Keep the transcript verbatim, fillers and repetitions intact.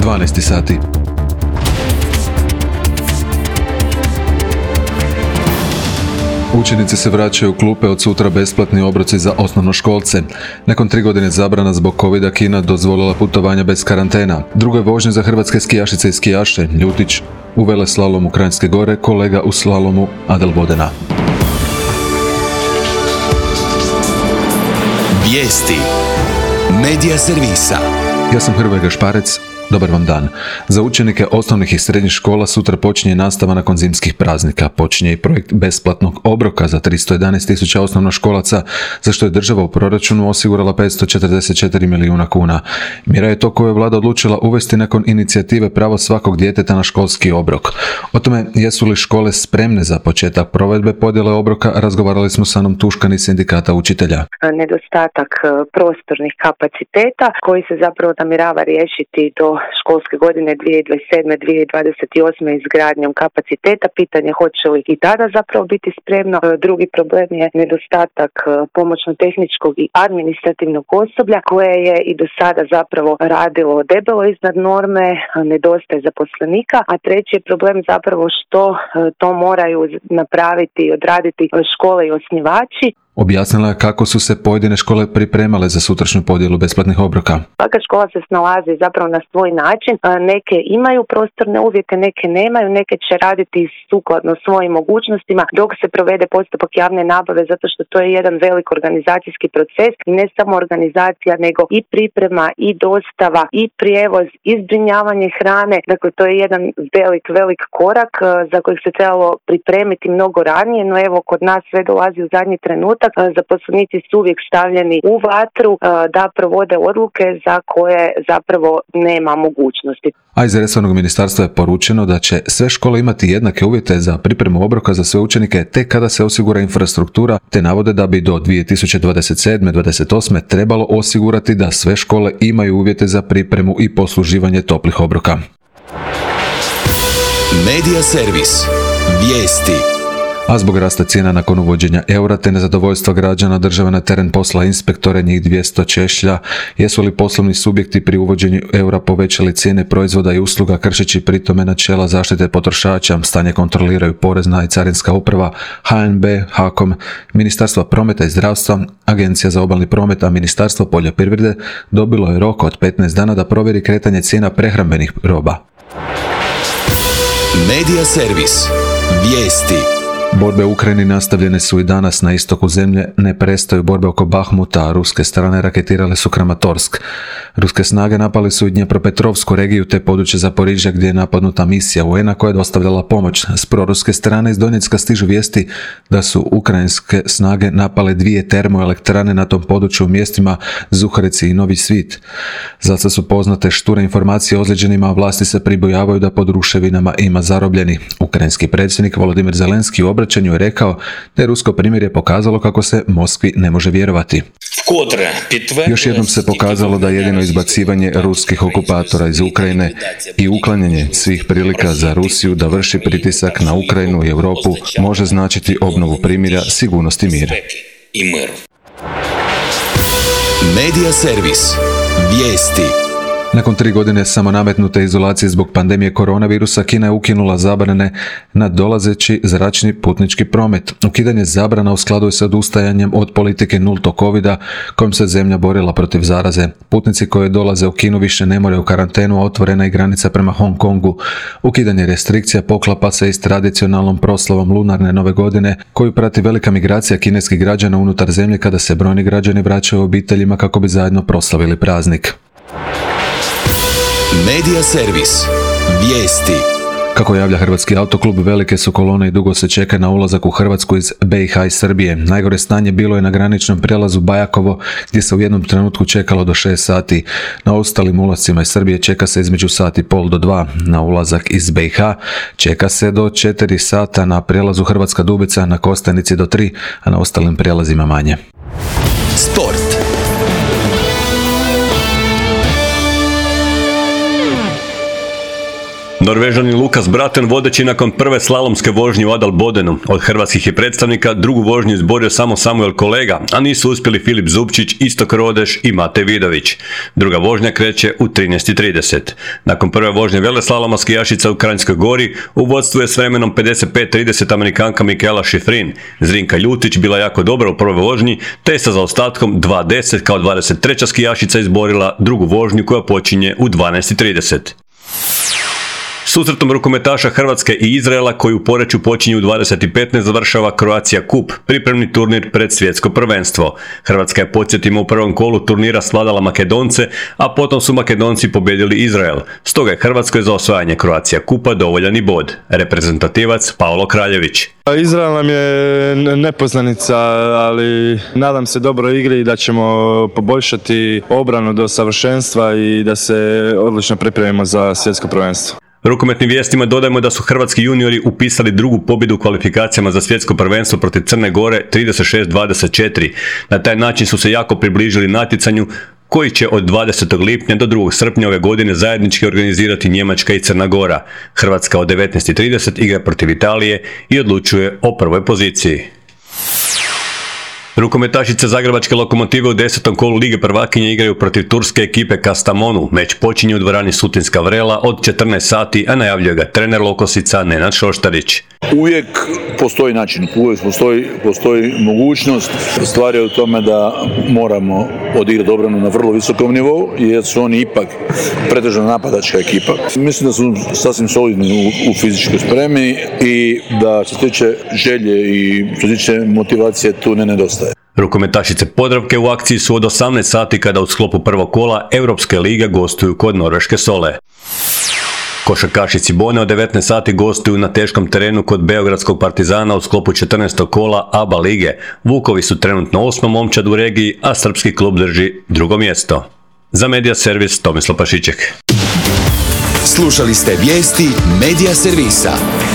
dvanaest sati. Učenici se vraćaju u klupe, od sutra besplatni obroci za osnovnoškolce. Nakon tri godine zabrana zbog covida Kina dozvolila putovanja bez karantena. Drugo je vožnje za hrvatske skijašice i skijaše. Ljutić u veleslalomu Kranjske Gore, kolega u slalomu Adel Vodena. Vijesti Medija servisa. Ja sam Hrvoje Gašparec. Dobar vam dan. Za učenike osnovnih i srednjih škola sutra počinje nastava nakon zimskih praznika. Počinje i projekt besplatnog obroka za tristo jedanaest tisuća osnovnoškolaca, za što je država u proračunu osigurala petsto četrdeset četiri milijuna kuna. Mjera je to koju je vlada odlučila uvesti nakon inicijative Pravo svakog djeteta na školski obrok. O tome jesu li škole spremne za početak provedbe podjele obroka, razgovarali smo sa Anom Tuškan iz Sindikata učitelja. Nedostatak prostornih kapaciteta koji se zapravo namjerava riješiti do školske godine dvije tisuće dvadeset sedme dvije tisuće dvadeset osme izgradnjom kapaciteta. Pitanje hoće li i tada zapravo biti spremno. Drugi problem je nedostatak pomoćno-tehničkog i administrativnog osoblja koje je i do sada zapravo radilo debelo iznad norme, nedostaje zaposlenika, a treći je problem zapravo što to moraju napraviti i odraditi škole i osnivači. Objasnila je kako su se pojedine škole pripremale za sutrašnju podjelu besplatnih obroka. Svaka škola se snalazi zapravo na svoj način. Neke imaju prostorne uvjete, neke nemaju, neke će raditi sukladno svojim mogućnostima dok se provede postupak javne nabave, zato što to je jedan velik organizacijski proces i ne samo organizacija, nego i priprema, i dostava, i prijevoz, i zbrinjavanje hrane. Dakle, to je jedan velik, velik korak za kojeg se trebalo pripremiti mnogo ranije, no evo kod nas sve dolazi u zadnji trenutak. Zaposlenici su uvijek stavljeni u vatru da provode odluke za koje zapravo nema mogućnosti. A iz resornog ministarstva je poručeno da će sve škole imati jednake uvjete za pripremu obroka za sve učenike tek kada se osigura infrastruktura, te navode da bi do dvije tisuće dvadeset sedme dvadeset osme trebalo osigurati da sve škole imaju uvjete za pripremu i posluživanje toplih obroka. Medija servis. Vijesti. A zbog rasta cijena nakon uvođenja eura te nezadovoljstva građana, država na teren posla inspektore, njih dvjesto češlja. Jesu li poslovni subjekti pri uvođenju eura povećali cijene proizvoda i usluga kršeći pritome načela zaštite potrošača? Stanje kontroliraju Porezna i Carinska uprava, H N B, HAKOM, Ministarstvo prometa i zdravstva, Agencija za obalni promet, a Ministarstvo poljoprivrede dobilo je rok od petnaest dana da provjeri kretanje cijena prehrambenih roba. Medija servis. Vijesti. Borbe u Ukrajini nastavljene su i danas. Na istoku zemlje ne prestaju borbe oko Bahmuta, a ruske strane raketirale su Kramatorsk. Ruske snage napali su i Dnjepropetrovsku regiju te područje Zaporižja gdje je napadnuta misija U N a koja je dostavljala pomoć. S proruske strane iz Donjecka stižu vijesti da su ukrajinske snage napale dvije termoelektrane na tom području u mjestima Zuharici i Novi Svit. Zato su poznate šture informacije o ozlijeđenima, a vlasti se pribojavaju da pod ruševinama ima zarobljeni. Ukrajinski predsjednik Volodymyr Zelenski u obraćanju je rekao da je rusko primirje pokazalo kako se Moskvi ne može vjerovati. Još jednom se pokazalo da jedino izbacivanje ruskih okupatora iz Ukrajine i uklanjanje svih prilika za Rusiju da vrši pritisak na Ukrajinu i Europu može značiti obnovu primirja, sigurnost i mir. Medija servis. Vijesti. Nakon tri godine samonametnute izolacije zbog pandemije koronavirusa, Kina je ukinula zabrane na dolazeći zračni putnički promet. Ukidanje zabrana u skladu je sa odustajanjem od politike nultog covida kojom se zemlja borila protiv zaraze. Putnici koji dolaze u Kinu više ne moraju u karantenu, a otvorena je granica prema Hong Kongu. Ukidanje restrikcija poklapa se i s tradicionalnom proslavom lunarne nove godine, koju prati velika migracija kineskih građana unutar zemlje kada se brojni građani vraćaju obiteljima kako bi zajedno proslavili praznik. Medija servis. Vijesti. Kako javlja Hrvatski autoklub, velike su kolone i dugo se čeka na ulazak u Hrvatsku iz B i H i Srbije. Najgore stanje bilo je na graničnom prijelazu Bajakovo, gdje se u jednom trenutku čekalo do šest sati. Na ostalim ulazcima iz Srbije čeka se između sat i pol do dva. Na ulazak iz B i H čeka se do četiri sata, na prijelazu Hrvatska Dubica, na Kostajnici do tri, a na ostalim prijelazima manje. Sport. Na Norvežani Lukas Braten vodeći nakon prve slalomske vožnje u Adalbodenu. Od hrvatskih je predstavnika drugu vožnju izborio samo Samuel Kolega, a nisu uspjeli Filip Zupčić, Istok Rodeš i Matej Vidović. Druga vožnja kreće u trinaest i trideset. Nakon prve vožnje veleslaloma skijašica u Kranjskoj Gori u vodstvu je s vremenom pedeset pet trideset Amerikanka Mikaela Šifrin. Zrinka Ljutić bila jako dobra u prvoj vožnji, te sa zaostatkom dva deset kao dvadeset treća skijašica izborila drugu vožnju koja počinje u dvanaest i trideset. Susretom rukometaša Hrvatske i Izraela koji u Poreču počinje u dvadeset i petnaest završava Croatia Cup, pripremni turnir pred svjetsko prvenstvo. Hrvatska je, podsjetimo, u prvom kolu turnira svladala Makedonce, a potom su Makedonci pobjedili Izrael. Stoga je Hrvatskoj za osvajanje Croatia Cupa dovoljan i bod. Reprezentativac Paolo Kraljević. Izrael nam je nepoznanica, ali nadam se dobroj igri i da ćemo poboljšati obranu do savršenstva i da se odlično pripremimo za svjetsko prvenstvo. Rukometnim vijestima dodajemo da su hrvatski juniori upisali drugu pobjedu u kvalifikacijama za svjetsko prvenstvo protiv Crne Gore trideset šest dvadeset četiri. Na taj način su se jako približili natjecanju koji će od dvadesetog lipnja do drugog srpnja ove godine zajednički organizirati Njemačka i Crna Gora. Hrvatska od devetnaest i trideset igra protiv Italije i odlučuje o prvoj poziciji. Rukometašice Zagrebačke Lokomotive u desetom kolu Lige prvakinja igraju protiv turske ekipe Kastamonu. Meč počinje u dvorani Sutinska Vrela od četrnaest sati, a najavljuje ga trener Lokosica Nenad Šoštarić. Uvijek postoji način, uvijek postoji, postoji mogućnost. Stvar je u tome da moramo odigrati obranu na vrlo visokom nivou, jer su oni ipak pretežno napadačka ekipa. Mislim da su sasvim solidni u, u fizičkoj spremi i da što se tiče želje i što se tiče motivacije tu ne nedostaje. Rukometašice Podravke u akciji su od osamnaest sati kada u sklopu prvog kola Europske lige gostuju kod Norveške Sole. Košarkaši Cibone od devetnaest sati gostuju na teškom terenu kod Beogradskog Partizana u sklopu četrnaestog kola A B A lige. Vukovi su trenutno osma momčad u regiji, a srpski klub drži drugo mjesto. Za Medija Servis Tomislav Pašiček. Slušali ste vijesti Medija Servisa.